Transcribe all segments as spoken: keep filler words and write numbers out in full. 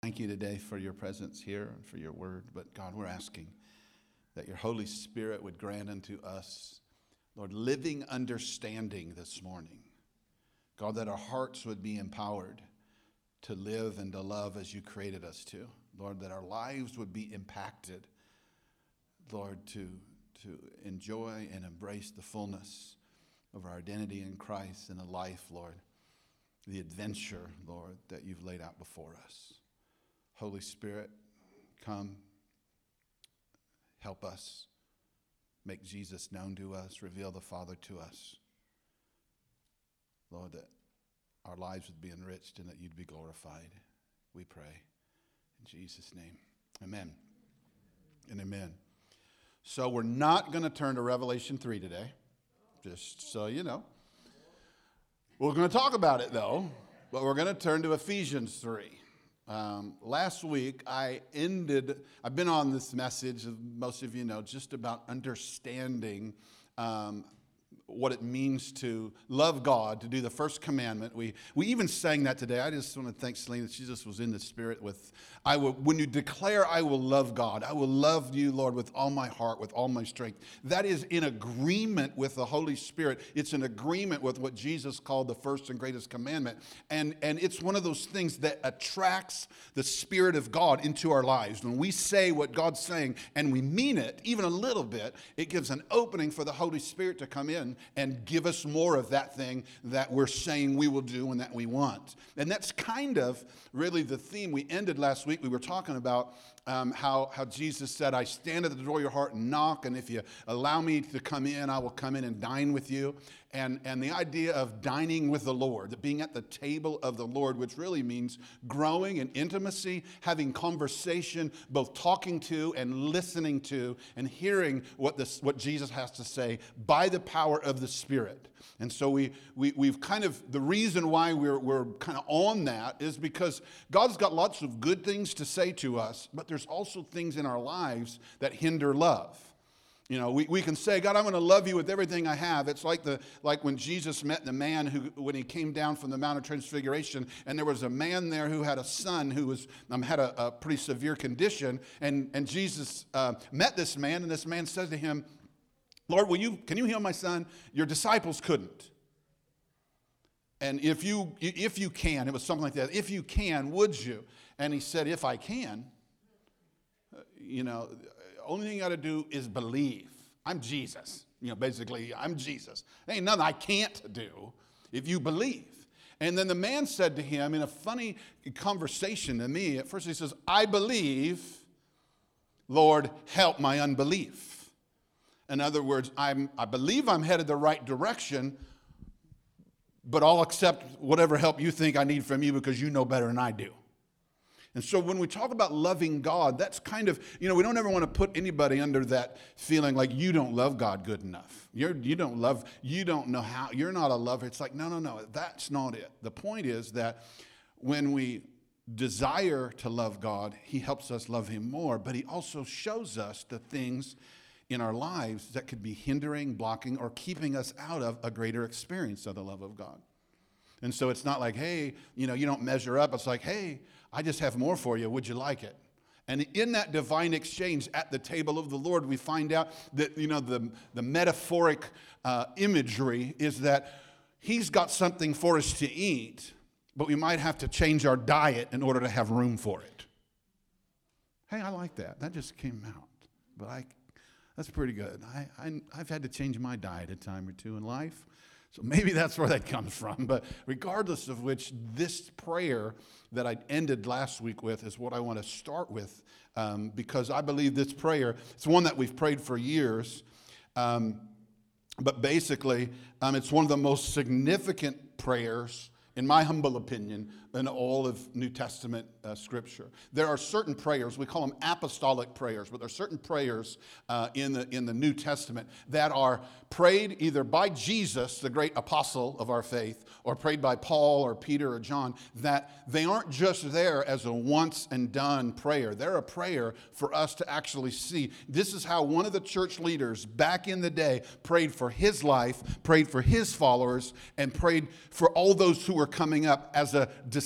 Thank you today for your presence here and for your word. But God, we're asking that your Holy Spirit would grant unto us, Lord, living understanding this morning. God, that our hearts would be empowered to live and to love as you created us to. Lord, that our lives would be impacted, Lord, to, to enjoy and embrace the fullness of our identity in Christ and a life, Lord, the adventure, Lord, that you've laid out before us. Holy Spirit, come, help us, make Jesus known to us, reveal the Father to us. Lord, that our lives would be enriched and that you'd be glorified. We pray in Jesus' name. Amen and amen. So we're not going to turn to Revelation three today, just so you know. We're going to talk about it, though, but we're going to turn to Ephesians three. Um, last week, I ended, I've been on this message, as most of you know, just about understanding um, what it means to love God, to do the first commandment. We we even sang that today. I just want to thank Selena. She just was in the spirit with, I will, when you declare, I will love God, I will love you, Lord, with all my heart, with all my strength. That is in agreement with the Holy Spirit. It's in agreement with what Jesus called the first and greatest commandment. And, and it's one of those things that attracts the Spirit of God into our lives. When we say what God's saying and we mean it, even a little bit, it gives an opening for the Holy Spirit to come in and give us more of that thing that we're saying we will do and that we want. And that's kind of really the theme. We ended last week, we were talking about um, how, how Jesus said, I stand at the door of your heart and knock, and if you allow me to come in, I will come in and dine with you. And, and the idea of dining with the Lord, being at the table of the Lord, which really means growing in intimacy, having conversation, both talking to and listening to and hearing what, this, what Jesus has to say by the power of the Spirit. And so we, we, we've kind of, the reason why we're, we're kind of on that is because God's got lots of good things to say to us, but there's also things in our lives that hinder love. You know, we, we can say, God, I'm going to love you with everything I have. It's like the like when Jesus met the man who, when he came down from the Mount of Transfiguration, and there was a man there who had a son who was um, had a, a pretty severe condition, and and Jesus uh, met this man, and this man said to him, Lord, will you can you heal my son? Your disciples couldn't. And if you if you can, it was something like that. If you can, would you? And he said, if I can, uh, you know. Only thing you got to do is believe. I'm Jesus. You know, basically, I'm Jesus. There ain't nothing I can't do if you believe. And then the man said to him in a funny conversation to me, at first he says, I believe, Lord, help my unbelief. In other words, I'm, I believe I'm headed the right direction, but I'll accept whatever help you think I need from you because you know better than I do. And so when we talk about loving God, that's kind of, you know, we don't ever want to put anybody under that feeling like you don't love God good enough. You're, you don't love, you don't know how, you're not a lover. It's like, no, no, no, that's not it. The point is that when we desire to love God, he helps us love him more, but he also shows us the things in our lives that could be hindering, blocking, or keeping us out of a greater experience of the love of God. And so it's not like, hey, you know, you don't measure up. It's like, hey, I just have more for you. Would you like it? And in that divine exchange at the table of the Lord, we find out that, you know, the, the metaphoric uh, imagery is that he's got something for us to eat, but we might have to change our diet in order to have room for it. Hey, I like that. That just came out. But I, that's pretty good. I, I, I've had to change my diet a time or two in life. So maybe that's where that comes from. But regardless of which, this prayer that I ended last week with is what I want to start with, um, because I believe this prayer, it's one that we've prayed for years, um, but basically um, it's one of the most significant prayers, in my humble opinion, in all of New Testament uh, Scripture. There are certain prayers, we call them apostolic prayers, but there are certain prayers uh, in the in the New Testament that are prayed either by Jesus, the great apostle of our faith, or prayed by Paul or Peter or John, that they aren't just there as a once and done prayer. They're a prayer for us to actually see. This is how one of the church leaders back in the day prayed for his life, prayed for his followers, and prayed for all those who were coming up as a disciple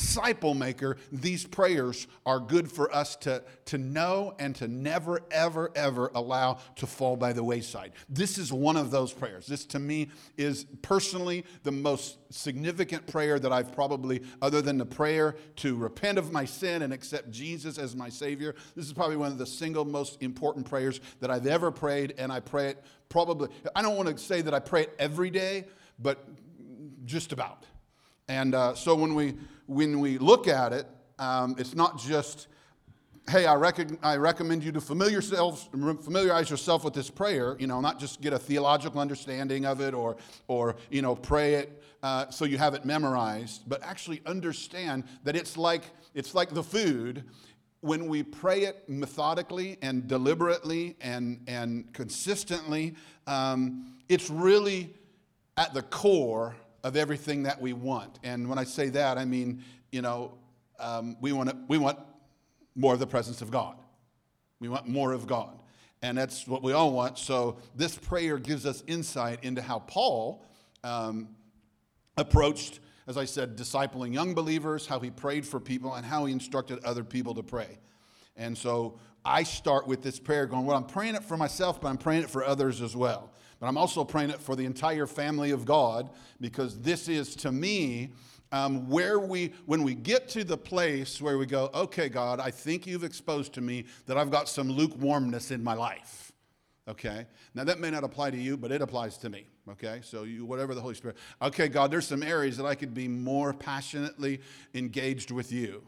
disciple maker, these prayers are good for us to, to know and to never, ever, ever allow to fall by the wayside. This is one of those prayers. This, to me, is personally the most significant prayer that I've probably, other than the prayer to repent of my sin and accept Jesus as my Savior, this is probably one of the single most important prayers that I've ever prayed, and I pray it probably, I don't want to say that I pray it every day, but just about. And uh, so when we when we look at it, um, it's not just, hey, I, rec- I recommend you to familiar yourselves, familiarize yourself with this prayer, you know, not just get a theological understanding of it or, or you know, pray it uh, so you have it memorized, but actually understand that it's like it's like the food. When we pray it methodically and deliberately and, and consistently, um, it's really at the core of everything that we want. And when I say that, I mean, you know, um, we want to, we want more of the presence of God. We want more of God. And that's what we all want. So this prayer gives us insight into how Paul um, approached, as I said, discipling young believers, how he prayed for people, and how he instructed other people to pray. And so I start with this prayer going, well, I'm praying it for myself, but I'm praying it for others as well. But I'm also praying it for the entire family of God, because this is, to me, um, where we, when we get to the place where we go, okay, God, I think you've exposed to me that I've got some lukewarmness in my life. Okay? Now, that may not apply to you, but it applies to me. Okay? So you, whatever the Holy Spirit. Okay, God, there's some areas that I could be more passionately engaged with you.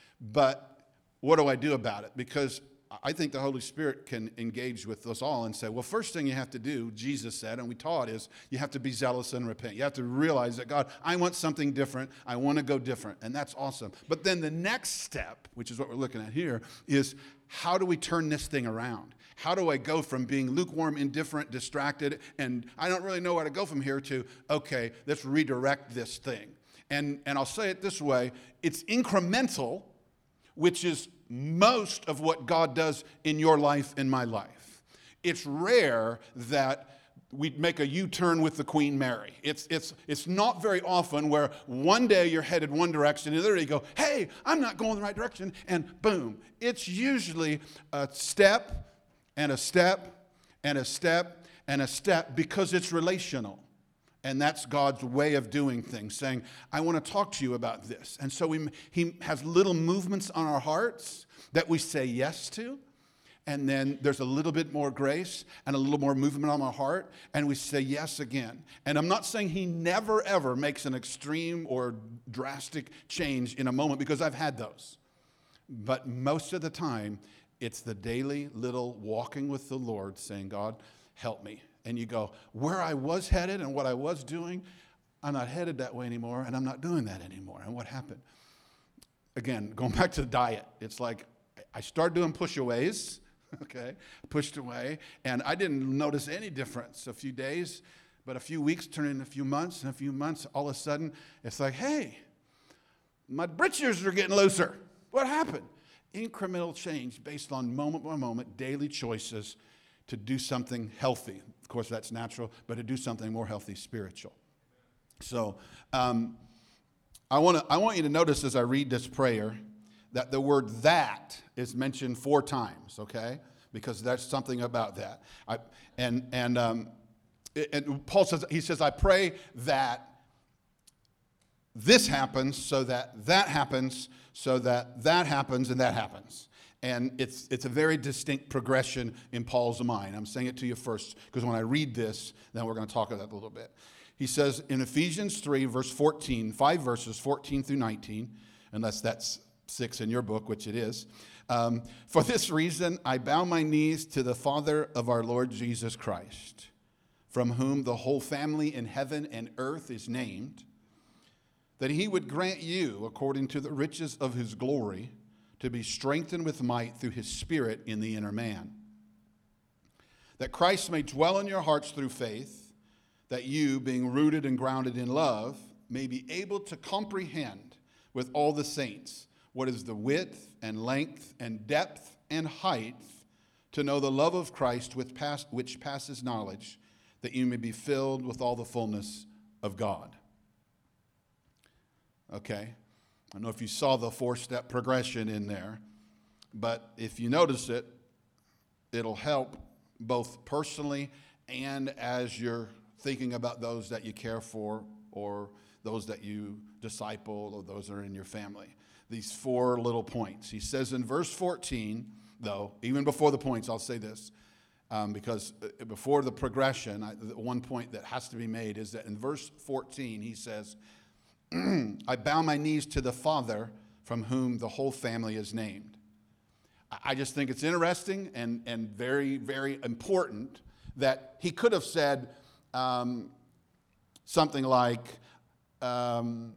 But what do I do about it? Because I think the Holy Spirit can engage with us all and say, well, first thing you have to do, Jesus said, and we taught, is you have to be zealous and repent. You have to realize that, God, I want something different. I want to go different. And that's awesome. But then the next step, which is what we're looking at here, is how do we turn this thing around? How do I go from being lukewarm, indifferent, distracted, and I don't really know where to go from here to, okay, let's redirect this thing. And, and I'll say it this way, it's incremental, which is most of what God does in your life and my life. It's rare that we make a U-turn with the Queen Mary. It's, it's, it's not very often where one day you're headed one direction and the other day you go, hey, I'm not going the right direction, and boom. It's usually a step and a step and a step and a step because it's relational. And that's God's way of doing things, saying, I want to talk to you about this. And so we, he has little movements on our hearts that we say yes to. And then there's a little bit more grace and a little more movement on our heart. And we say yes again. And I'm not saying he never, ever makes an extreme or drastic change in a moment, because I've had those. But most of the time, it's the daily little walking with the Lord saying, God, help me. And you go, where I was headed and what I was doing, I'm not headed that way anymore, and I'm not doing that anymore. And what happened? Again, going back to the diet, it's like I started doing push-aways, okay, pushed away, and I didn't notice any difference. A few days, but a few weeks turned into a few months, and a few months, all of a sudden, it's like, hey, my britches are getting looser. What happened? Incremental change based on moment by moment, daily choices to do something healthy. Of course, that's natural, but to do something more healthy, spiritual. So um, I want to I want you to notice as I read this prayer that the word that is mentioned four times, okay? Because there's something about that. I, and and, um, and Paul says, he says, I pray that this happens so that that happens, so that that happens and that happens. And it's it's a very distinct progression in Paul's mind. I'm saying it to you first, because when I read this, then we're going to talk about that a little bit. He says in Ephesians three, verse fourteen, five verses, fourteen through nineteen, unless that's six in your book, which it is. Um, For this reason, I bow my knees to the Father of our Lord Jesus Christ, from whom the whole family in heaven and earth is named, that he would grant you, according to the riches of his glory, to be strengthened with might through his Spirit in the inner man, that Christ may dwell in your hearts through faith, that you, being rooted and grounded in love, may be able to comprehend with all the saints what is the width and length and depth and height, to know the love of Christ which passes knowledge, that you may be filled with all the fullness of God. Okay? I don't know if you saw the four-step progression in there, but if you notice it, it'll help both personally and as you're thinking about those that you care for or those that you disciple or those that are in your family. These four little points. He says in verse fourteen, though, even before the points, I'll say this, um, because before the progression, I, the one point that has to be made is that in verse fourteen, he says, I bow my knees to the Father from whom the whole family is named. I just think it's interesting and, and very, very important that he could have said um, something like, um,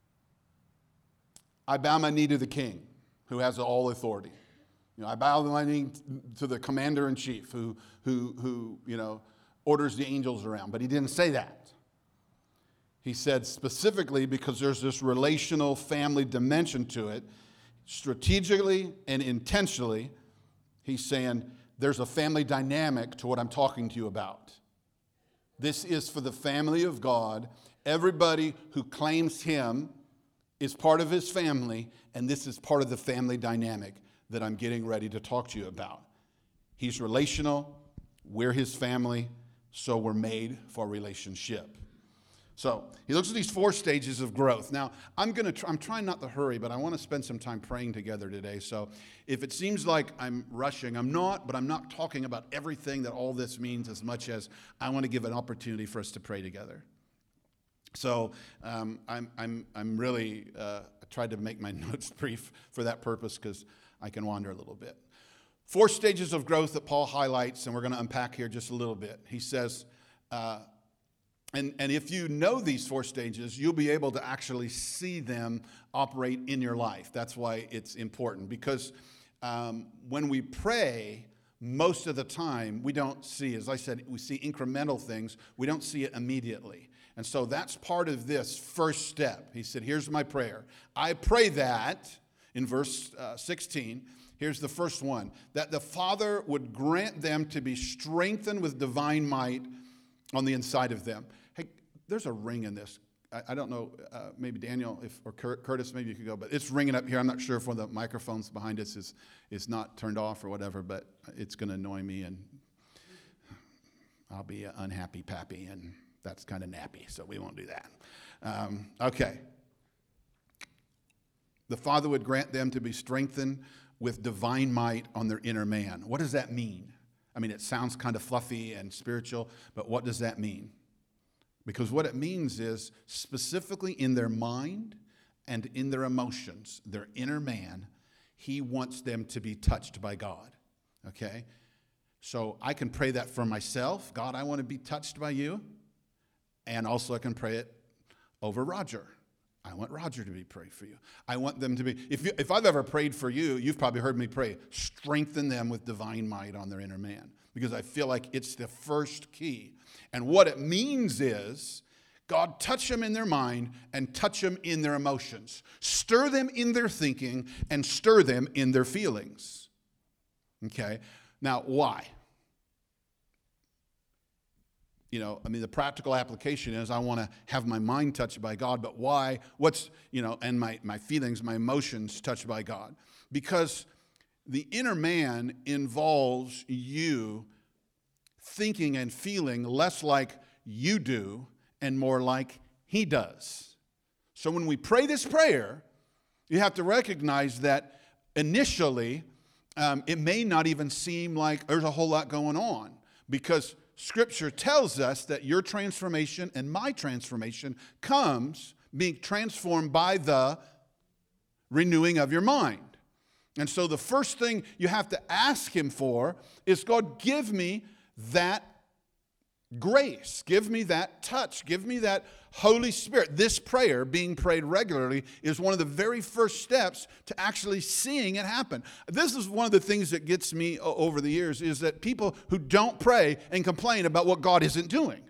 I bow my knee to the king who has all authority. You know, I bow my knee to the commander-in-chief who, who, who, you know, orders the angels around. But he didn't say that. He said specifically because there's this relational family dimension to it, strategically and intentionally, he's saying there's a family dynamic to what I'm talking to you about. This is for the family of God. Everybody who claims him is part of his family, and this is part of the family dynamic that I'm getting ready to talk to you about. He's relational, we're his family, so we're made for relationship. So he looks at these four stages of growth. Now, I'm going to. Tr- I'm trying not to hurry, but I want to spend some time praying together today. So if it seems like I'm rushing, I'm not, but I'm not talking about everything that all this means as much as I want to give an opportunity for us to pray together. So um, I'm, I'm, I'm really uh, tried to make my notes brief for that purpose because I can wander a little bit. Four stages of growth that Paul highlights, and we're going to unpack here just a little bit. He says, uh, and, and if you know these four stages, you'll be able to actually see them operate in your life. That's why it's important, because um, when we pray, most of the time, we don't see, as I said, we see incremental things. We don't see it immediately. And so that's part of this first step. He said, here's my prayer. I pray that, in verse uh, sixteen, here's the first one, that the Father would grant them to be strengthened with divine might on the inside of them. Hey, there's a ring in this. I, I don't know, uh, maybe Daniel if, or Curtis, maybe you could go, but it's ringing up here. I'm not sure if one of the microphones behind us is, is not turned off or whatever, but it's going to annoy me, and I'll be an unhappy pappy, and that's kind of nappy, so we won't do that. Um, okay. The Father would grant them to be strengthened with divine might on their inner man. What does that mean? I mean, it sounds kind of fluffy and spiritual, but what does that mean? Because what it means is specifically in their mind and in their emotions, their inner man, he wants them to be touched by God, okay? So I can pray that for myself. God, I want to be touched by you. And also I can pray it over Roger. I want Roger to be prayed for you. I want them to be, if, you, if I've ever prayed for you, you've probably heard me pray, strengthen them with divine might on their inner man. Because I feel like it's the first key. And what it means is, God, touch them in their mind and touch them in their emotions. Stir them in their thinking and stir them in their feelings. Okay? Now, why? You know, I mean, the practical application is I want to have my mind touched by God, but why? What's, you know, and my, my feelings, my emotions touched by God? Because the inner man involves you thinking and feeling less like you do and more like he does. So when we pray this prayer, you have to recognize that initially um, it may not even seem like there's a whole lot going on, because Scripture tells us that your transformation and my transformation comes being transformed by the renewing of your mind. And so the first thing you have to ask him for is, God, give me that grace. Give me that touch. Give me that Holy Spirit. This prayer being prayed regularly is one of the very first steps to actually seeing it happen. This is one of the things that gets me over the years, is that people who don't pray and complain about what God isn't doing.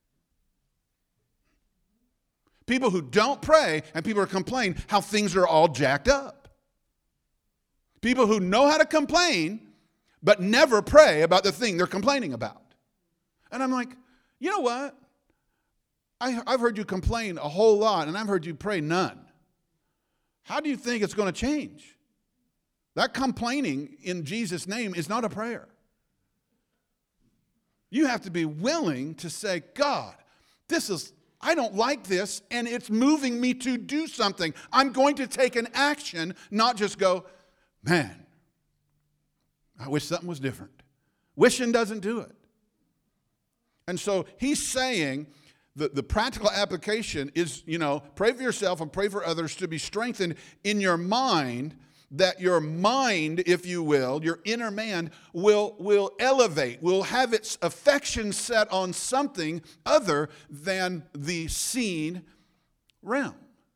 People who don't pray and people are complaining how things are all jacked up. People who know how to complain but never pray about the thing they're complaining about. And I'm like, you know what? I, I've heard you complain a whole lot, and I've heard you pray none. how do you think it's going to change? That complaining in Jesus' name is not a prayer. You have to be willing to say, God, this is, I don't like this, and it's moving me to do something. I'm going to take an action, not just go, man, I wish something was different. Wishing doesn't do it. And so he's saying that the practical application is, you know, pray for yourself and pray for others to be strengthened in your mind, that your mind, if you will, your inner man, will, will elevate, will have its affection set on something other than the seen realm.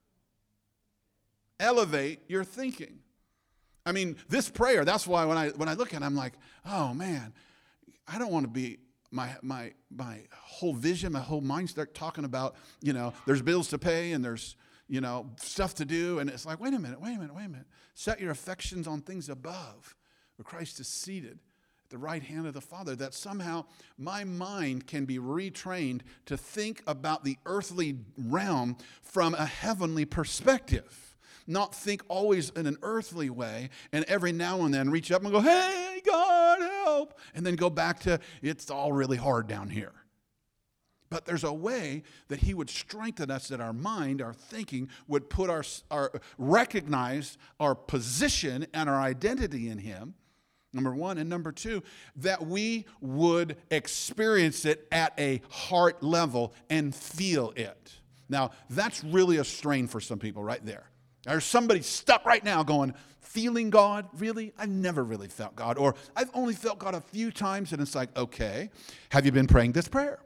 Elevate your thinking. I mean, this prayer, that's why when I when I look at it, I'm like, oh man, I don't want to be, my my my whole vision, my whole mind start talking about, you know, there's bills to pay and there's, you know, stuff to do. And it's like, wait a minute, wait a minute, wait a minute. Set your affections on things above, where Christ is seated at the right hand of the Father, that somehow my mind can be retrained to think about the earthly realm from a heavenly perspective. Not think always in an earthly way, and every now and then reach up and go, hey, God, help, and then go back to, it's all really hard down here. But there's a way that he would strengthen us, that our mind, our thinking, would put our, our recognize our position and our identity in him, number one. And number two, that we would experience it at a heart level and feel it. Now, that's really a strain for some people right there. There's somebody stuck right now going, feeling God? Really? I've never really felt God. Or I've only felt God a few times. And it's like, okay, have you been praying this prayer?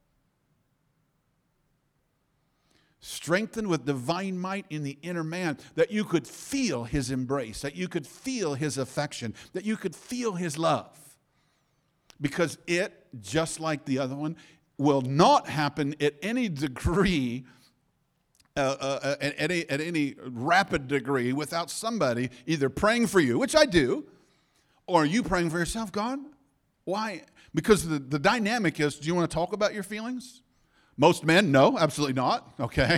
Strengthened with divine might in the inner man, that you could feel his embrace, that you could feel his affection, that you could feel his love. Because it, just like the other one, will not happen at any degree Uh, uh, at, any, at any rapid degree without somebody either praying for you, which I do, or you praying for yourself. God, why? Because the, the dynamic is, do you want to talk about your feelings? Most men, no, absolutely not, okay?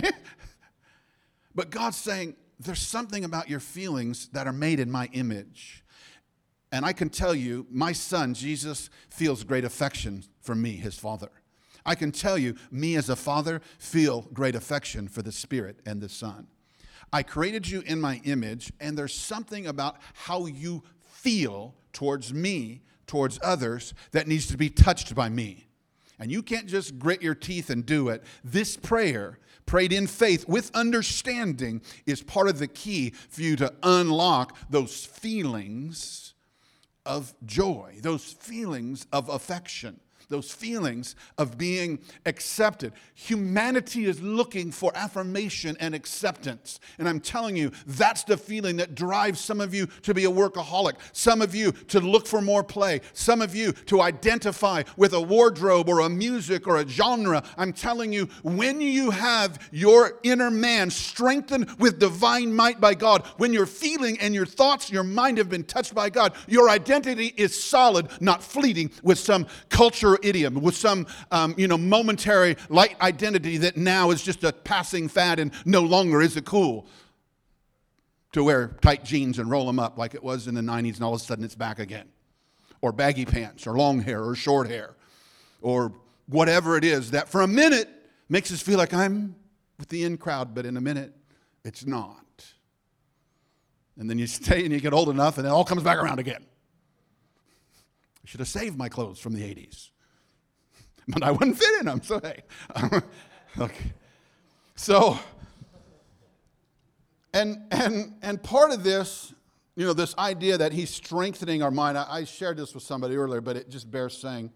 But God's saying, there's something about your feelings that are made in my image. And I can tell you, my son, Jesus, feels great affection for me, his father. I can tell you, me as a father, feel great affection for the Spirit and the Son. I created you in my image, and there's something about how you feel towards me, towards others, that needs to be touched by me. And you can't just grit your teeth and do it. This prayer, prayed in faith with understanding, is part of the key for you to unlock those feelings of joy, those feelings of affection, those feelings of being accepted. Humanity is looking for affirmation and acceptance. And I'm telling you, that's the feeling that drives some of you to be a workaholic, some of you to look for more play, some of you to identify with a wardrobe or a music or a genre. I'm telling you, when you have your inner man strengthened with divine might by God, when your feeling and your thoughts, your mind have been touched by God, your identity is solid, not fleeting with some culture idiom, with some um, you know, momentary light identity that now is just a passing fad and no longer is it cool to wear tight jeans and roll them up like it was in the nineties, and all of a sudden it's back again. Or baggy pants, or long hair, or short hair, or whatever it is that for a minute makes us feel like I'm with the in crowd, but in a minute it's not. And then you stay and you get old enough and it all comes back around again. I should have saved my clothes from the eighties. But I wouldn't fit in them, so hey. Okay. So, and and and part of this, you know, this idea that he's strengthening our mind, I, I shared this with somebody earlier, but it just bears saying.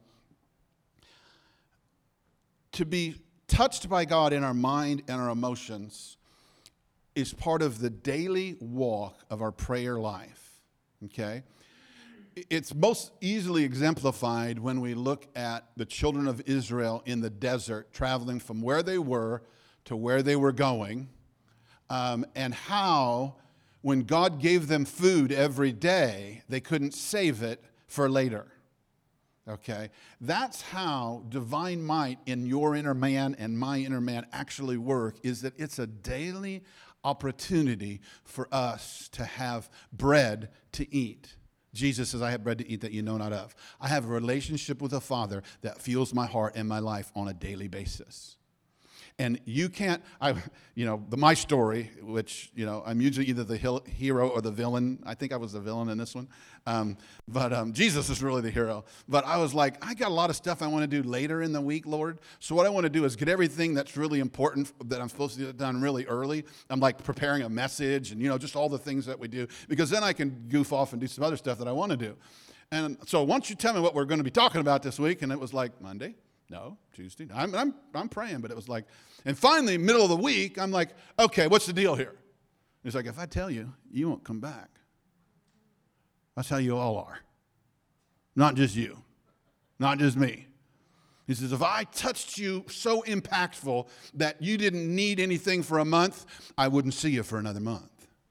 To be touched by God in our mind and our emotions is part of the daily walk of our prayer life, okay? It's most easily exemplified when we look at the children of Israel in the desert, traveling from where they were to where they were going, um, and how when God gave them food every day, they couldn't save it for later. Okay? That's how divine might in your inner man and my inner man actually work, is that it's a daily opportunity for us to have bread to eat. Jesus says, I have bread to eat that you know not of. I have a relationship with a Father that fuels my heart and my life on a daily basis. And you can't, I, you know, the my story, which, you know, I'm usually either the hero or the villain. I think I was the villain in this one. Um, but um, Jesus is really the hero. But I was like, I got a lot of stuff I want to do later in the week, Lord. So what I want to do is get everything that's really important that I'm supposed to get done really early. I'm like preparing a message and, you know, just all the things that we do. Because then I can goof off and do some other stuff that I want to do. And so once you tell me what we're going to be talking about this week, and it was like Monday. No, Tuesday. I'm, I'm, I'm praying, but it was like, and finally, middle of the week, I'm like, okay, what's the deal here? He's like, if I tell you, you won't come back. That's how you all are. Not just you. Not just me. He says, if I touched you so impactful that you didn't need anything for a month, I wouldn't see you for another month.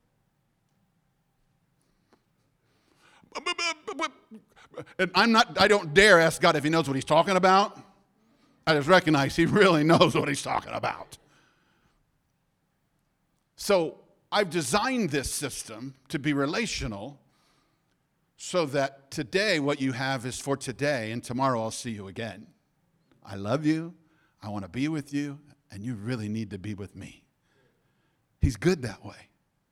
And I'm not, I don't dare ask God if he knows what he's talking about. I just recognize he really knows what he's talking about. So I've designed this system to be relational so that today what you have is for today, and tomorrow I'll see you again. I love you. I want to be with you, and you really need to be with me. He's good that way.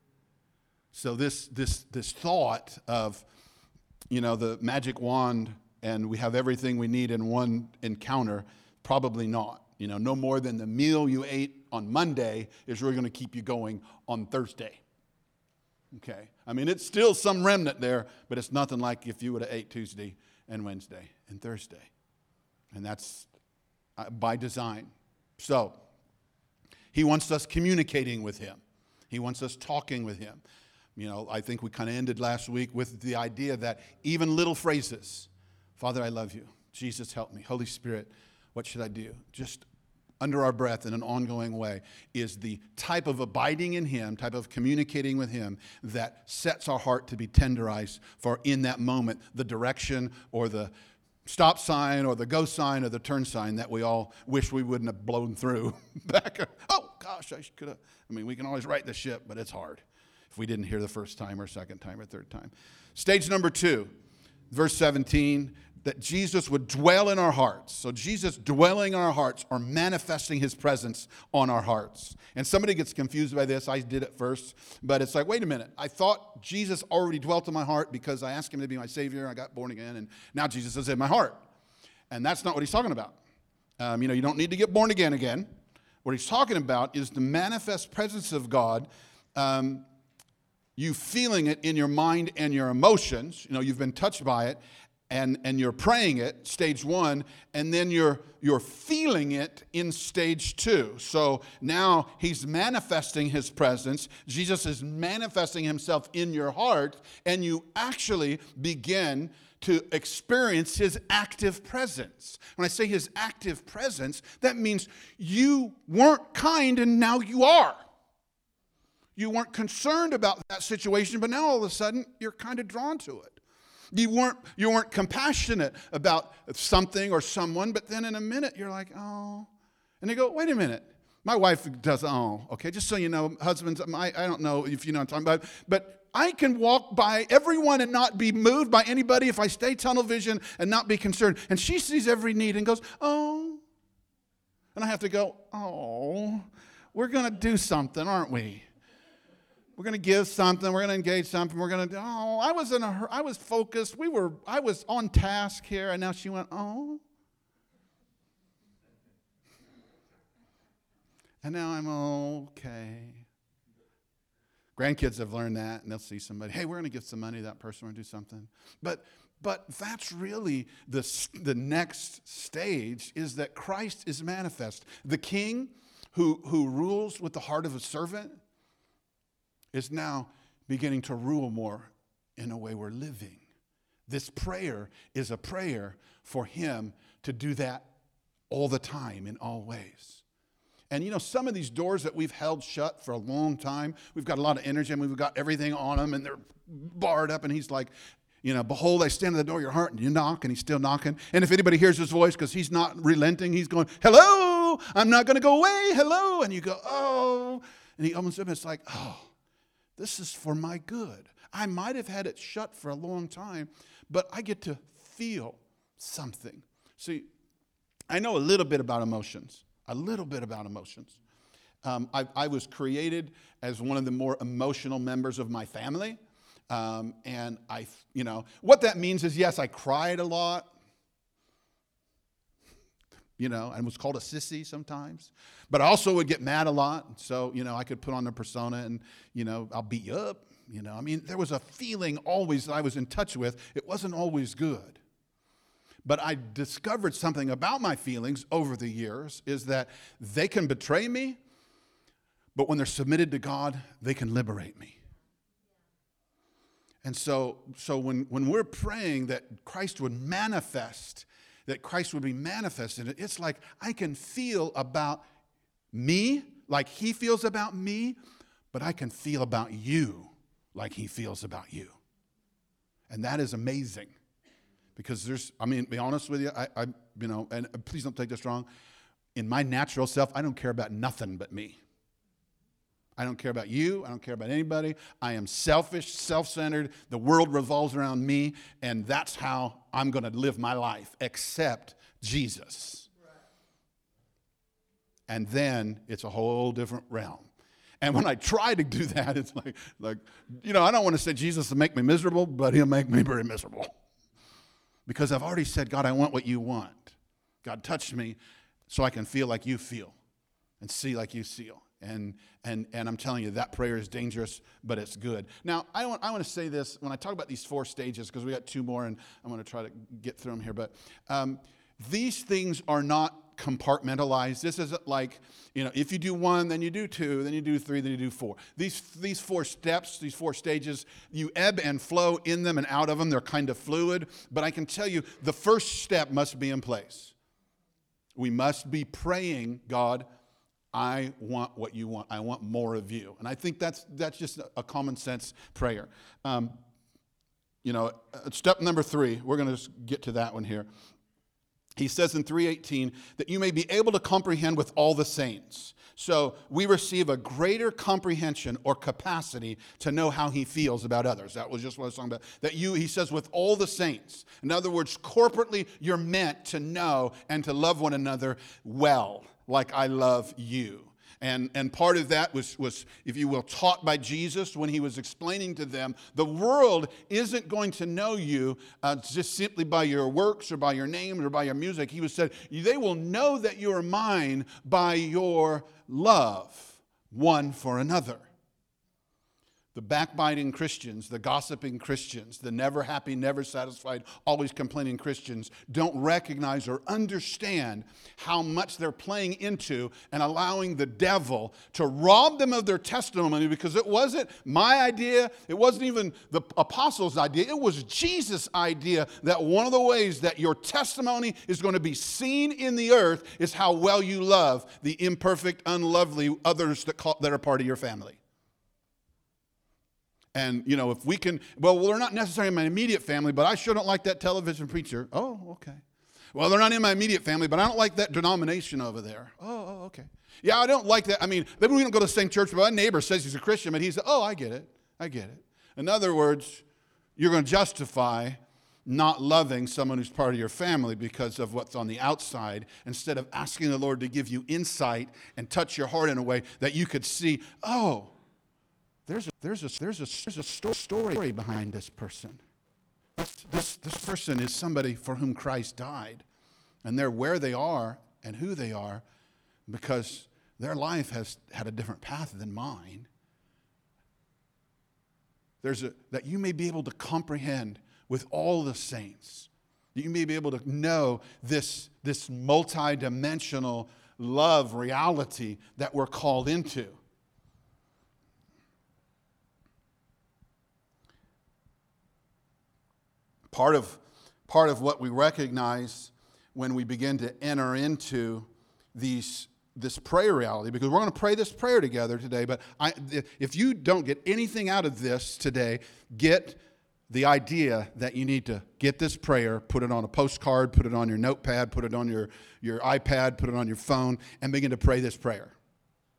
So this this this thought of, you know, the magic wand and we have everything we need in one encounter, probably not. You know, no more than the meal you ate on Monday is really going to keep you going on Thursday. Okay? I mean, it's still some remnant there, but it's nothing like if you would have ate Tuesday and Wednesday and Thursday. And that's by design. So, he wants us communicating with him. He wants us talking with him. You know, I think we kind of ended last week with the idea that even little phrases, Father, I love you. Jesus, help me. Holy Spirit, what should I do? Just under our breath in an ongoing way is the type of abiding in him, type of communicating with him that sets our heart to be tenderized for in that moment the direction or the stop sign or the go sign or the turn sign that we all wish we wouldn't have blown through back. Oh, gosh, I could have. I mean, we can always right the ship, but it's hard if we didn't hear the first time or second time or third time. Stage number two, verse seventeen, that Jesus would dwell in our hearts. So Jesus dwelling in our hearts or manifesting his presence on our hearts. And somebody gets confused by this. I did it first. But it's like, wait a minute. I thought Jesus already dwelt in my heart because I asked him to be my Savior. I got born again. And now Jesus is in my heart. And that's not what he's talking about. Um, you know, you don't need to get born again again. What he's talking about is the manifest presence of God, um, you feeling it in your mind and your emotions. You know, you've been touched by it. And, and you're praying it, stage one, and then you're, you're feeling it in stage two. So now he's manifesting his presence. Jesus is manifesting himself in your heart, and you actually begin to experience his active presence. When I say his active presence, that means you weren't kind and now you are. You weren't concerned about that situation, but now all of a sudden you're kind of drawn to it. You weren't, you weren't compassionate about something or someone, but then in a minute you're like, oh. And they go, wait a minute. My wife does, oh, okay, just so you know, husbands, I, I don't know if you know what I'm talking about, but I can walk by everyone and not be moved by anybody if I stay tunnel vision and not be concerned. And she sees every need and goes, oh. And I have to go, oh, we're going to do something, aren't we? We're going to give something. We're going to engage something. We're going to, oh, I was in a, I was focused. We were, I was on task here. And now she went, oh. And now I'm okay. Grandkids have learned that, and they'll see somebody, hey, we're going to give some money to that person. We're going to do something. But, but that's really the, the next stage is that Christ is manifest. The king who, who rules with the heart of a servant is now beginning to rule more in a way we're living. This prayer is a prayer for him to do that all the time in all ways. And you know, some of these doors that we've held shut for a long time, we've got a lot of energy and we've got everything on them and they're barred up, and he's like, you know, behold, I stand at the door of your heart, and you knock, and he's still knocking. And if anybody hears his voice, because he's not relenting, he's going, hello, I'm not going to go away, hello. And you go, oh. And he opens it up, and it's like, oh, this is for my good. I might have had it shut for a long time, but I get to feel something. See, I know a little bit about emotions, a little bit about emotions. Um, I, I was created as one of the more emotional members of my family. Um, and I, you know, what that means is, yes, I cried a lot. You know, and was called a sissy sometimes. But I also would get mad a lot. So, you know, I could put on a persona and, you know, I'll beat you up. You know, I mean, there was a feeling always that I was in touch with. It wasn't always good. But I discovered something about my feelings over the years is that they can betray me, but when they're submitted to God, they can liberate me. And so, so when, when we're praying that Christ would manifest, that Christ would be manifested, it's like I can feel about me like he feels about me, but I can feel about you like he feels about you. And that is amazing. Because there's, I mean, to be honest with you, I, I, you know, and please don't take this wrong. In my natural self, I don't care about nothing but me. I don't care about you. I don't care about anybody. I am selfish, self-centered. The world revolves around me, and that's how I'm going to live my life, except Jesus. Right. And then it's a whole different realm. And when I try to do that, it's like, like, you know, I don't want to say Jesus will make me miserable, but he'll make me very miserable. Because I've already said, God, I want what you want. God, touch me so I can feel like you feel and see like you see. And and and I'm telling you, that prayer is dangerous, but it's good. Now, I want I want to say this when I talk about these four stages, because we got two more, and I'm going to try to get through them here. But um, these things are not compartmentalized. This isn't like, you know, if you do one, then you do two, then you do three, then you do four. These these four steps, these four stages, you ebb and flow in them and out of them. They're kind of fluid. But I can tell you, the first step must be in place. We must be praying, God, I want what you want. I want more of you. And I think that's that's just a common sense prayer. Um, you know, step number three, we're going to get to that one here. He says in three eighteen that you may be able to comprehend with all the saints. So we receive a greater comprehension or capacity to know how he feels about others. That was just what I was talking about. That you, he says, with all the saints. In other words, corporately, you're meant to know and to love one another well, like I love you. And, and part of that was, was, if you will, taught by Jesus when he was explaining to them, the world isn't going to know you uh, just simply by your works or by your name or by your music. He was said, they will know that you are mine by your love one for another. The backbiting Christians, the gossiping Christians, the never happy, never satisfied, always complaining Christians don't recognize or understand how much they're playing into and allowing the devil to rob them of their testimony, because it wasn't my idea. It wasn't even the apostles' idea. It was Jesus' idea that one of the ways that your testimony is going to be seen in the earth is how well you love the imperfect, unlovely others that, call, that are part of your family. And, you know, if we can, well, well, they're not necessarily in my immediate family, but I sure don't like that television preacher. Oh, okay. Well, they're not in my immediate family, but I don't like that denomination over there. Oh, oh okay. Yeah, I don't like that. I mean, maybe we don't go to the same church, but my neighbor says he's a Christian, but he's, oh, I get it. I get it. In other words, you're going to justify not loving someone who's part of your family because of what's on the outside, instead of asking the Lord to give you insight and touch your heart in a way that you could see, oh, There's a, there's a, there's a, there's a sto- story behind this person. This, this, this person is somebody for whom Christ died. And they're where they are and who they are because their life has had a different path than mine. There's a, that you may be able to comprehend with all the saints. That you may be able to know this, this multidimensional love reality that we're called into. Part of, part of what we recognize when we begin to enter into these, this prayer reality, because we're going to pray this prayer together today, but I, if you don't get anything out of this today, get the idea that you need to get this prayer, put it on a postcard, put it on your notepad, put it on your, your iPad, put it on your phone, and begin to pray this prayer.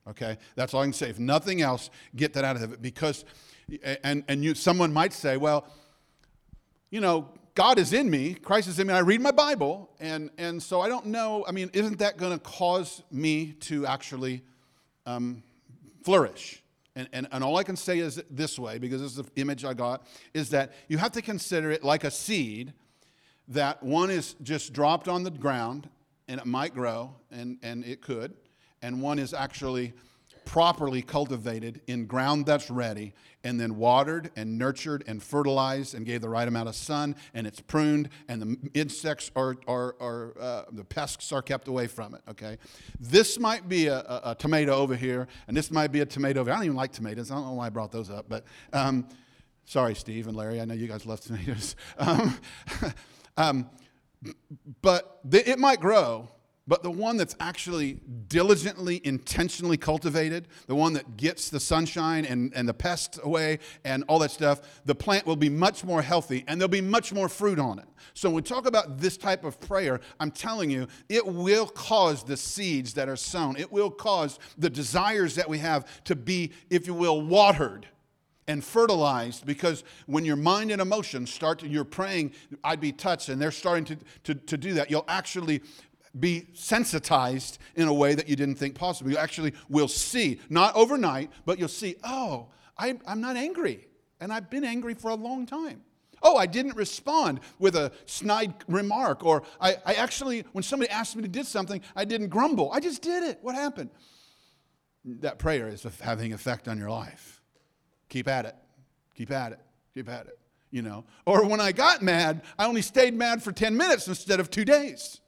Okay? That's all I can say. If nothing else, get that out of it. Because, and, and you, someone might say, well, you know, God is in me, Christ is in me, I read my Bible, and, and so I don't know, I mean, isn't that going to cause me to actually um, flourish? And, and, and all I can say is this way, because this is the image I got, is that you have to consider it like a seed, that one is just dropped on the ground, and it might grow, and, and it could, and one is actually properly cultivated in ground that's ready, and then watered and nurtured and fertilized and gave the right amount of sun, and it's pruned, and the insects are, are, are uh, the pests are kept away from it, okay? This might be a, a, a tomato over here, and this might be a tomato over here. I don't even like tomatoes. I don't know why I brought those up, but um, sorry, Steve and Larry. I know you guys love tomatoes. Um, um, but th- it might grow. But the one that's actually diligently, intentionally cultivated, the one that gets the sunshine and, and the pests away and all that stuff, the plant will be much more healthy and there'll be much more fruit on it. So when we talk about this type of prayer, I'm telling you, it will cause the seeds that are sown. It will cause the desires that we have to be, if you will, watered and fertilized, because when your mind and emotions start to, you're praying, I'd be touched, and they're starting to, to, to do that, you'll actually be sensitized in a way that you didn't think possible. You actually will see, not overnight, but you'll see, oh, I, I'm not angry, and I've been angry for a long time. Oh, I didn't respond with a snide remark, or I, I actually, when somebody asked me to do something, I didn't grumble. I just did it. What happened? That prayer is having effect on your life. Keep at it. Keep at it. Keep at it. You know. Or when I got mad, I only stayed mad for ten minutes instead of two days.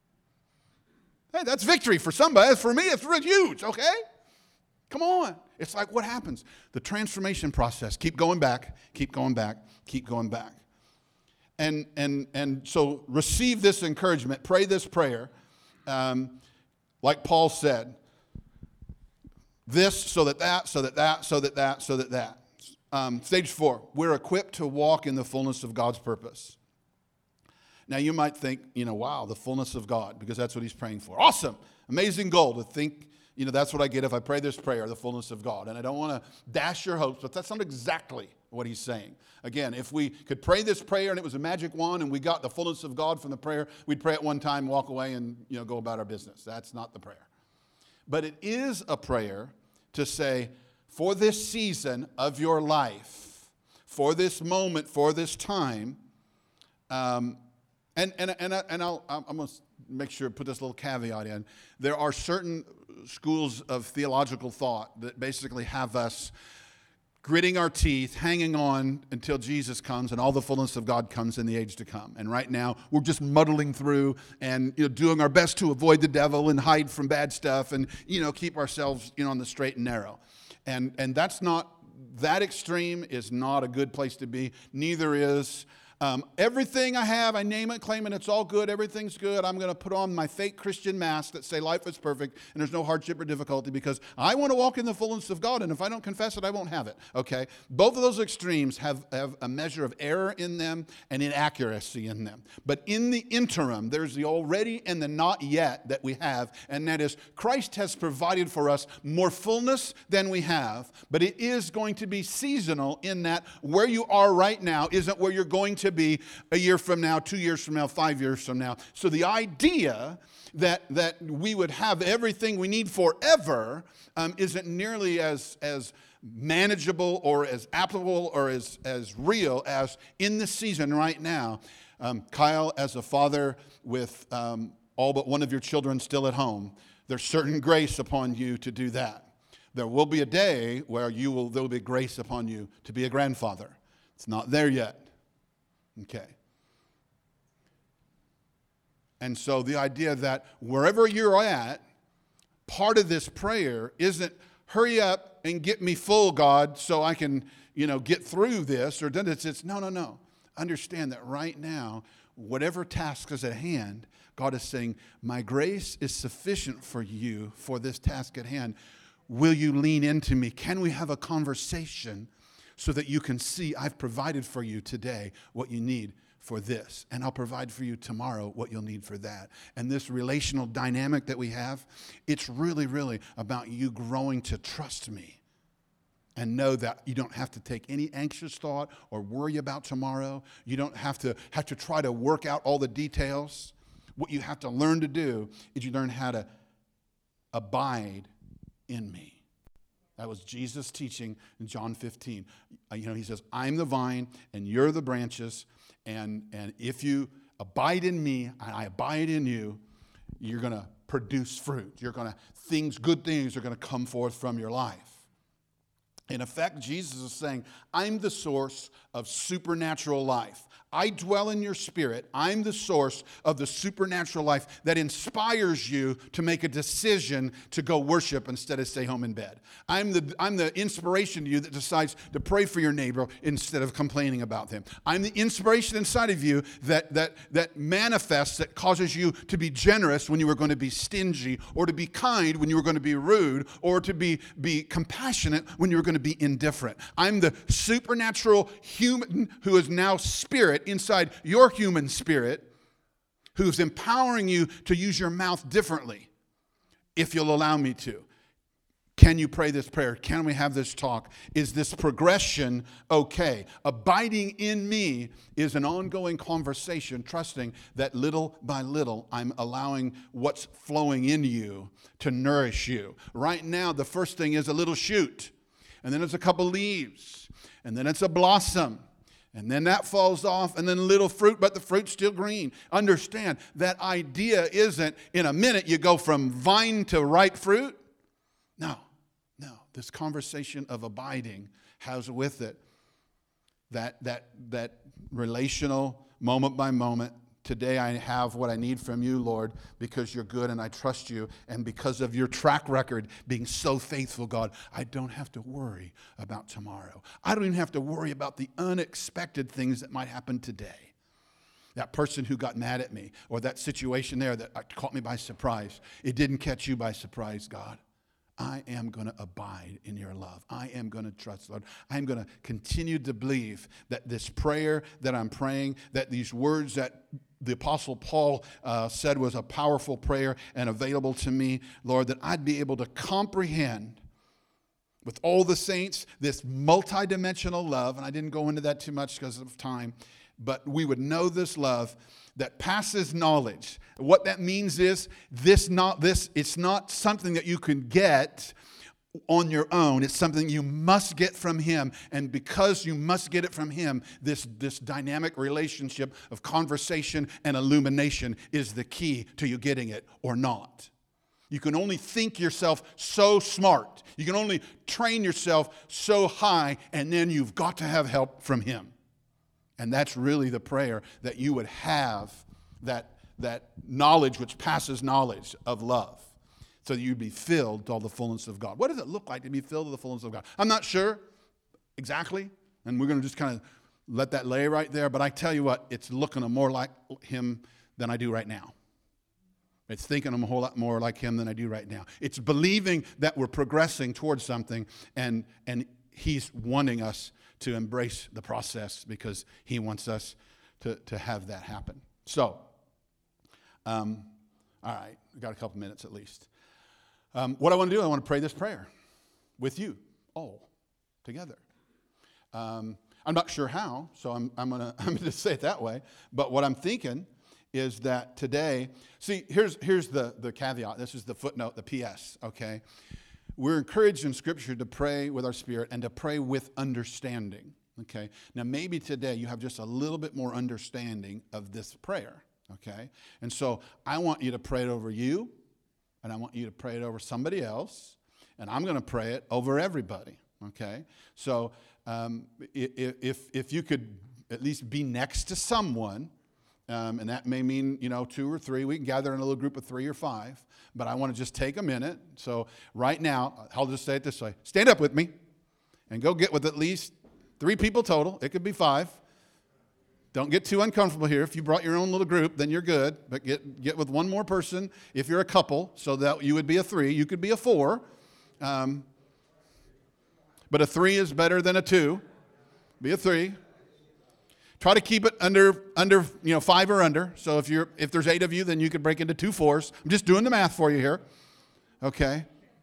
Hey, that's victory for somebody. For me, it's really huge, okay? Come on. It's like what happens? The transformation process. Keep going back, keep going back, keep going back. And and and so receive this encouragement. Pray this prayer. Um, like Paul said, this, so that that, so that that, so that that, so that that. Um, stage four, we're equipped to walk in the fullness of God's purpose. Now, you might think, you know, wow, the fullness of God, because that's what he's praying for. Awesome. Amazing goal to think, you know, that's what I get if I pray this prayer, the fullness of God. And I don't want to dash your hopes, but that's not exactly what he's saying. Again, if we could pray this prayer and it was a magic wand and we got the fullness of God from the prayer, we'd pray it one time, walk away, and, you know, go about our business. That's not the prayer. But it is a prayer to say, for this season of your life, for this moment, for this time, um, And and and, I, and I'll, I'm going to make sure to put this little caveat in. There are certain schools of theological thought that basically have us gritting our teeth, hanging on until Jesus comes and all the fullness of God comes in the age to come. And right now, we're just muddling through and, you know, doing our best to avoid the devil and hide from bad stuff and, you know, keep ourselves, you know, on the straight and narrow. And and that's not, that extreme is not a good place to be. Neither is Um, everything I have, I name it, claim it, it's all good, everything's good. I'm going to put on my fake Christian mask that say life is perfect and there's no hardship or difficulty because I want to walk in the fullness of God, and if I don't confess it, I won't have it, okay? Both of those extremes have, have a measure of error in them and inaccuracy in them. But in the interim, there's the already and the not yet that we have, and that is Christ has provided for us more fullness than we have, but it is going to be seasonal in that where you are right now isn't where you're going to be a year from now, two years from now, five years from now. So the idea that that we would have everything we need forever um, isn't nearly as as manageable or as applicable or as as real as in this season right now. Um, Kyle, as a father with um, all but one of your children still at home, there's certain grace upon you to do that. There will be a day where you will there will be grace upon you to be a grandfather. It's not there yet. Okay. And so the idea that wherever you're at, part of this prayer isn't hurry up and get me full, God, so I can, you know, get through this. Or it's, it's no, no, no. Understand that right now, whatever task is at hand, God is saying, my grace is sufficient for you for this task at hand. Will you lean into me? Can we have a conversation so that you can see I've provided for you today what you need for this, and I'll provide for you tomorrow what you'll need for that. And this relational dynamic that we have, it's really, really about you growing to trust me and know that you don't have to take any anxious thought or worry about tomorrow. You don't have to have to try to work out all the details. What you have to learn to do is you learn how to abide in me. That was Jesus' teaching in John fifteen. You know, he says, I'm the vine and you're the branches. And, and if you abide in me and I abide in you, you're going to produce fruit. You're going to, things, good things are going to come forth from your life. In effect, Jesus is saying, I'm the source of supernatural life. I dwell in your spirit. I'm the source of the supernatural life that inspires you to make a decision to go worship instead of stay home in bed. I'm the, I'm the inspiration to you that decides to pray for your neighbor instead of complaining about them. I'm the inspiration inside of you that, that, that manifests, that causes you to be generous when you were going to be stingy, or to be kind when you were going to be rude, or to be, be compassionate when you were going to be indifferent. I'm the supernatural human who is now spirit inside your human spirit, who's empowering you to use your mouth differently, if you'll allow me to. Can you pray this prayer? Can we have this talk? Is this progression okay? Abiding in me is an ongoing conversation, trusting that little by little I'm allowing what's flowing in you to nourish you. Right now, the first thing is a little shoot, and then it's a couple leaves, and then it's a blossom. And then that falls off, and then a little fruit, but the fruit's still green. Understand, that idea isn't in a minute you go from vine to ripe fruit. No, no. This conversation of abiding has with it that, that, that relational, moment by moment. Today I have what I need from you, Lord, because you're good and I trust you. And because of your track record being so faithful, God, I don't have to worry about tomorrow. I don't even have to worry about the unexpected things that might happen today. That person who got mad at me, or that situation there that caught me by surprise. It didn't catch you by surprise, God. I am going to abide in your love. I am going to trust, Lord. I am going to continue to believe that this prayer that I'm praying, that these words that the Apostle Paul uh, said was a powerful prayer and available to me, Lord, that I'd be able to comprehend with all the saints this multidimensional love. And I didn't go into that too much because of time, but we would know this love that passes knowledge. What that means is this not this it's not something that you can get on your own. It's something you must get from him. And because you must get it from him, this, this dynamic relationship of conversation and illumination is the key to you getting it or not. You can only think yourself so smart. You can only train yourself so high, and then you've got to have help from him. And that's really the prayer, that you would have that, that knowledge which passes knowledge of love, so that you'd be filled to all the fullness of God. What does it look like to be filled to the fullness of God? I'm not sure exactly, and we're going to just kind of let that lay right there. But I tell you what, it's looking more like him than I do right now. It's thinking I'm a whole lot more like him than I do right now. It's believing that we're progressing towards something, and, and he's wanting us to embrace the process because he wants us to, to have that happen. So, um, all right, we've got a couple minutes at least. Um, what I want to do, I want to pray this prayer with you all together. Um, I'm not sure how, so I'm, I'm going to I'm going to say it that way. But what I'm thinking is that today, see, here's here's the, the caveat. This is the footnote, the P S, okay? We're encouraged in Scripture to pray with our spirit and to pray with understanding, okay? Now, maybe today you have just a little bit more understanding of this prayer, okay? And so I want you to pray it over you, and I want you to pray it over somebody else, and I'm going to pray it over everybody, okay? So um, if, if you could at least be next to someone, Um, and that may mean, you know, two or three. We can gather in a little group of three or five. But I want to just take a minute. So right now, I'll just say it this way. Stand up with me and go get with at least three people total. It could be five. Don't get too uncomfortable here. If you brought your own little group, then you're good. But get, get with one more person if you're a couple, so that you would be a three. You could be a four. Um, but a three is better than a two. Be a three. Try to keep it under, under you know, five or under. So if you're if there's eight of you, then you could break into two fours. I'm just doing the math for you here. Okay.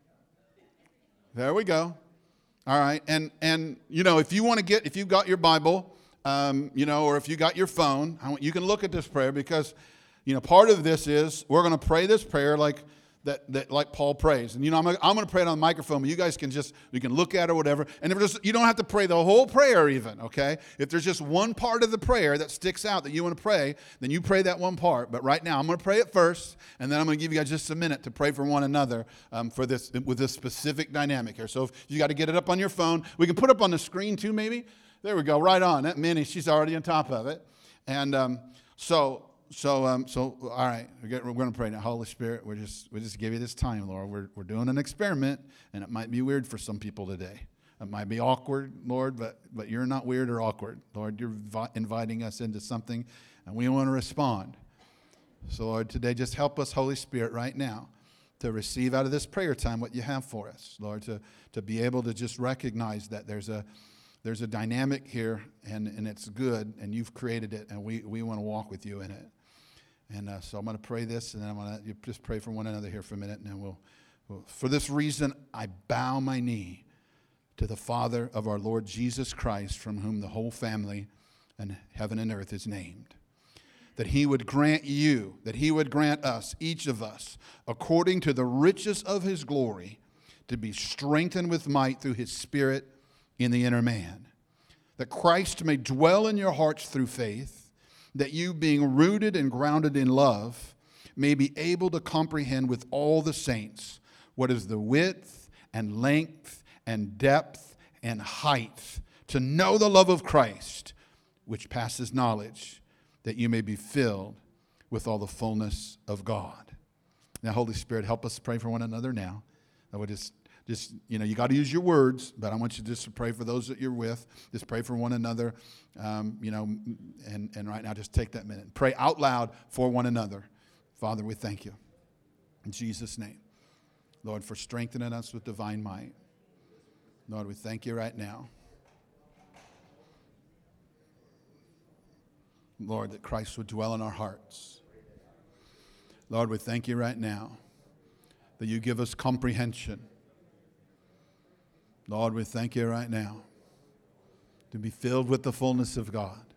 There we go. All right. And, and you know, if you want to get, if you've got your Bible, um, you know, or if you got your phone, I want, you can look at this prayer because, you know, part of this is we're going to pray this prayer like that, that like Paul prays. And, you know, I'm, I'm going to pray it on the microphone, but you guys can just, you can look at it or whatever. And if just, you don't have to pray the whole prayer even, okay? If there's just one part of the prayer that sticks out that you want to pray, then you pray that one part. But right now, I'm going to pray it first, and then I'm going to give you guys just a minute to pray for one another um, for this with this specific dynamic here. So if you got to get it up on your phone, we can put it up on the screen too, maybe. There we go, right on. That Minnie, she's already on top of it. And um, so... So, um, so all right, we're going to pray now. Holy Spirit, we're just we just give you this time, Lord. We're we're doing an experiment, and it might be weird for some people today. It might be awkward, Lord, but but you're not weird or awkward, Lord. You're vi- inviting us into something, and we want to respond. So, Lord, today just help us, Holy Spirit, right now, to receive out of this prayer time what you have for us, Lord. To to be able to just recognize that there's a there's a dynamic here, and and it's good, and you've created it, and we we want to walk with you in it. And uh, so I'm going to pray this, and then I'm going to just pray for one another here for a minute, and then we'll, we'll. For this reason, I bow my knee to the Father of our Lord Jesus Christ, from whom the whole family and heaven and earth is named. That he would grant you, that he would grant us, each of us, according to the riches of his glory, to be strengthened with might through his Spirit in the inner man. That Christ may dwell in your hearts through faith, that you, being rooted and grounded in love, may be able to comprehend with all the saints what is the width and length and depth and height, to know the love of Christ, which passes knowledge, that you may be filled with all the fullness of God. Now, Holy Spirit, help us pray for one another now. I would just Just, you know, you got to use your words, but I want you just to pray for those that you're with. Just pray for one another, um, you know, and, and right now just take that minute. Pray out loud for one another. Father, we thank you. In Jesus' name. Lord, for strengthening us with divine might. Lord, we thank you right now. Lord, that Christ would dwell in our hearts. Lord, we thank you right now that you give us comprehension. Lord, we thank you right now to be filled with the fullness of God.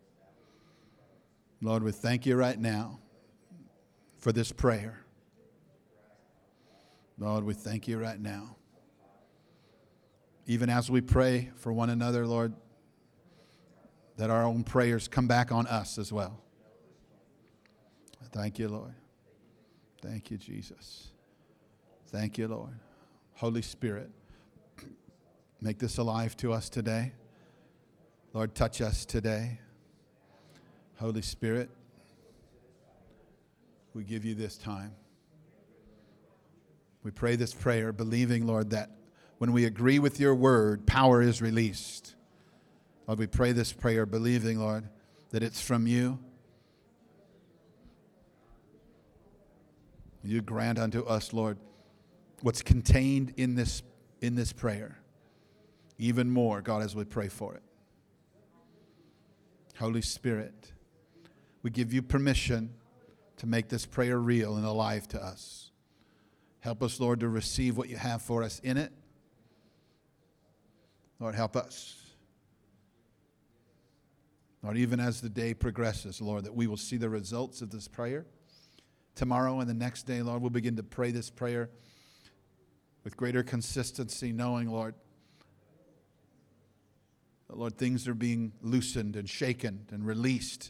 Lord, we thank you right now for this prayer. Lord, we thank you right now. Even as we pray for one another, Lord, that our own prayers come back on us as well. Thank you, Lord. Thank you, Jesus. Thank you, Lord. Holy Spirit, make this alive to us today. Lord, touch us today. Holy Spirit, we give you this time. We pray this prayer believing, Lord, that when we agree with your word, power is released. Lord, we pray this prayer believing, Lord, that it's from you. You grant unto us, Lord, what's contained in this, in this prayer. Even more, God, as we pray for it. Holy Spirit, we give you permission to make this prayer real and alive to us. Help us, Lord, to receive what you have for us in it. Lord, help us. Lord, even as the day progresses, Lord, that we will see the results of this prayer. Tomorrow and the next day, Lord, we'll begin to pray this prayer with greater consistency, knowing, Lord, that, Lord, things are being loosened and shaken and released.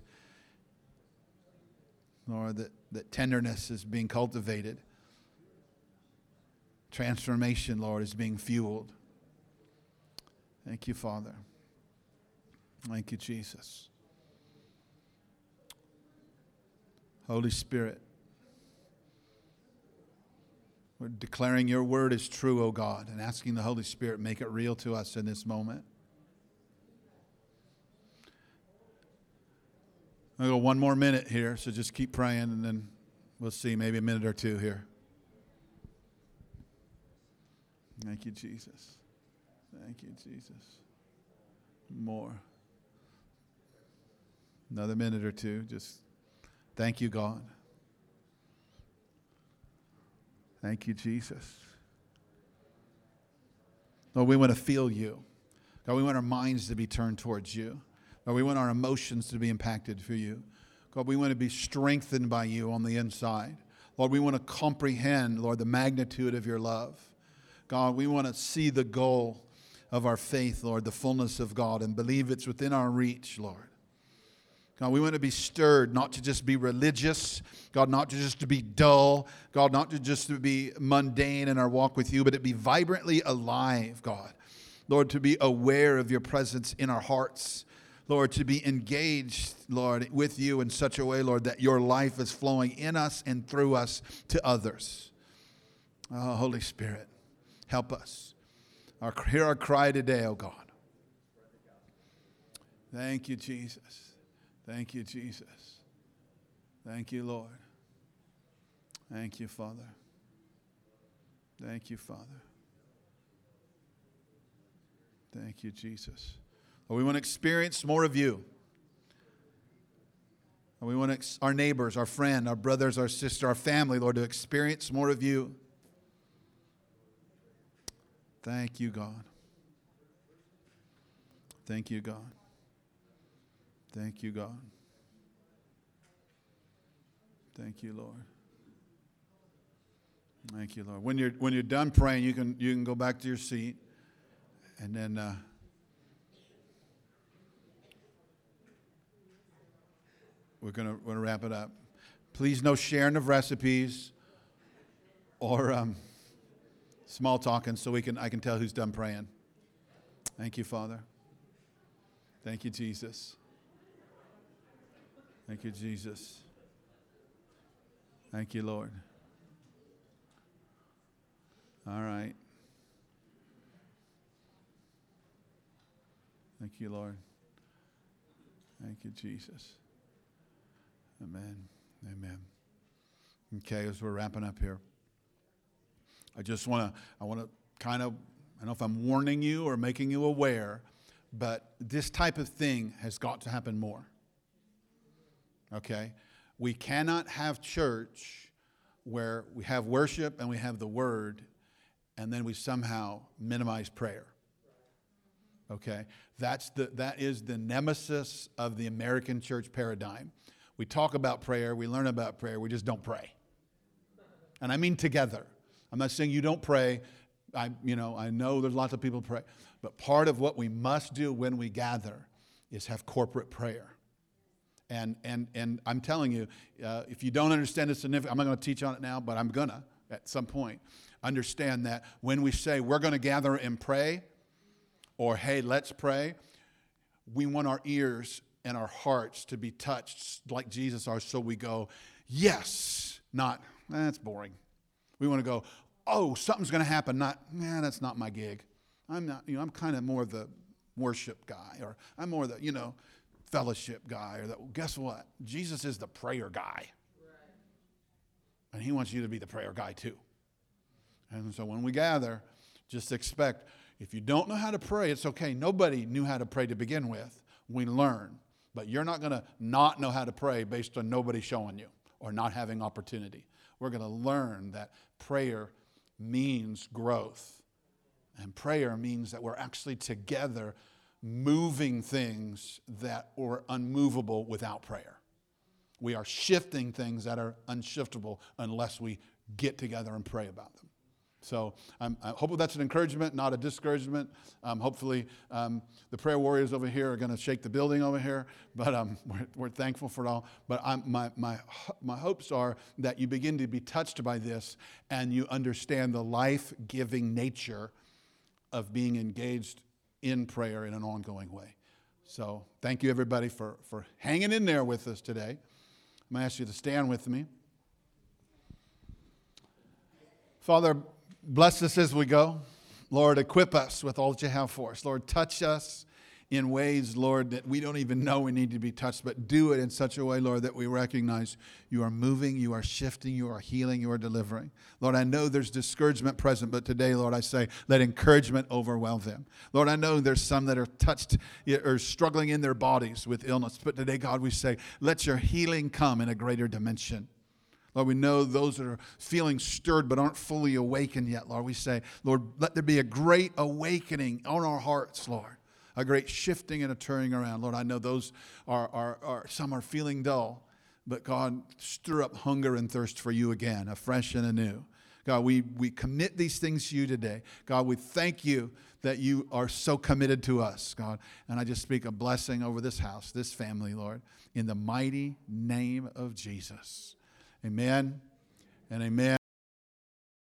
Lord, that, that tenderness is being cultivated. Transformation, Lord, is being fueled. Thank you, Father. Thank you, Jesus. Holy Spirit, we're declaring your word is true, O God, and asking the Holy Spirit make it real to us in this moment. I'll go one more minute here, so just keep praying, and then we'll see maybe a minute or two here. Thank you, Jesus. Thank you, Jesus. More. Another minute or two. Just thank you, God. Thank you, Jesus. Lord, we want to feel you. God, we want our minds to be turned towards you. Lord, we want our emotions to be impacted for you. God, we want to be strengthened by you on the inside. Lord, we want to comprehend, Lord, the magnitude of your love. God, we want to see the goal of our faith, Lord, the fullness of God, and believe it's within our reach, Lord. God, we want to be stirred, not to just be religious, God, not to just to be dull, God, not to just to be mundane in our walk with you, but to be vibrantly alive, God. Lord, to be aware of your presence in our hearts. Lord, to be engaged, Lord, with you in such a way, Lord, that your life is flowing in us and through us to others. Oh, Holy Spirit, help us. Our, hear our cry today, oh God. Thank you, Jesus. Thank you, Jesus. Thank you, Lord. Thank you, Father. Thank you, Father. Thank you, Jesus. Lord, we want to experience more of you. And we want to ex- our neighbors, our friend, our brothers, our sister, our family, Lord, to experience more of you. Thank you, God. Thank you, God. Thank you, God. Thank you, Lord. Thank you, Lord. When you're when you're done praying, you can you can go back to your seat, and then uh, we're gonna we're gonna wrap it up. Please, no sharing of recipes or um, small talking, so we can I can tell who's done praying. Thank you, Father. Thank you, Jesus. Thank you, Jesus. Thank you, Lord. All right. Thank you, Lord. Thank you, Jesus. Amen. Amen. Okay, as we're wrapping up here, I just want to, I want to kind of, I don't know if I'm warning you or making you aware, but this type of thing has got to happen more. Okay? We cannot have church where we have worship and we have the word and then we somehow minimize prayer. Okay? That's the, that is the nemesis of the American church paradigm. We talk about prayer, we learn about prayer, we just don't pray. And I mean together. I'm not saying you don't pray. I, you know, I know there's lots of people pray. But part of what we must do when we gather is have corporate prayer. And and and I'm telling you, uh, if you don't understand the significance, I'm not going to teach on it now, but I'm going to at some point. Understand that when we say we're going to gather and pray, or hey, let's pray, we want our ears and our hearts to be touched like Jesus are, so we go, yes, not, that's boring. We want to go, oh, something's going to happen, not, nah, that's not my gig. I'm not, you know, I'm kind of more the worship guy, or I'm more the, you know, fellowship guy, or that. Guess what? Jesus is the prayer guy. Right. And he wants you to be the prayer guy too. And so when we gather, just expect, if you don't know how to pray, it's okay. Nobody knew how to pray to begin with. We learn. But you're not going to not know how to pray based on nobody showing you or not having opportunity. We're going to learn that prayer means growth. And prayer means that we're actually together moving things that are unmovable without prayer. We are shifting things that are unshiftable unless we get together and pray about them. So um, I hope that's an encouragement, not a discouragement. Um, hopefully um, the prayer warriors over here are going to shake the building over here, but um, we're, we're thankful for it all. But I'm, my, my, my hopes are that you begin to be touched by this and you understand the life-giving nature of being engaged in prayer in an ongoing way. So thank you, everybody, for, for hanging in there with us today. I'm going to ask you to stand with me. Father, bless us as we go. Lord, equip us with all that you have for us. Lord, touch us in ways, Lord, that we don't even know we need to be touched, but do it in such a way, Lord, that we recognize you are moving, you are shifting, you are healing, you are delivering. Lord, I know there's discouragement present, but today, Lord, I say, let encouragement overwhelm them. Lord, I know there's some that are touched or struggling in their bodies with illness, but today, God, we say, let your healing come in a greater dimension. Lord, we know those that are feeling stirred but aren't fully awakened yet, Lord. We say, Lord, let there be a great awakening on our hearts, Lord. A great shifting and a turning around. Lord, I know those are, are, are, some are feeling dull, but God, stir up hunger and thirst for you again, afresh and anew. God, we, we commit these things to you today. God, we thank you that you are so committed to us, God. And I just speak a blessing over this house, this family, Lord, in the mighty name of Jesus. Amen and amen.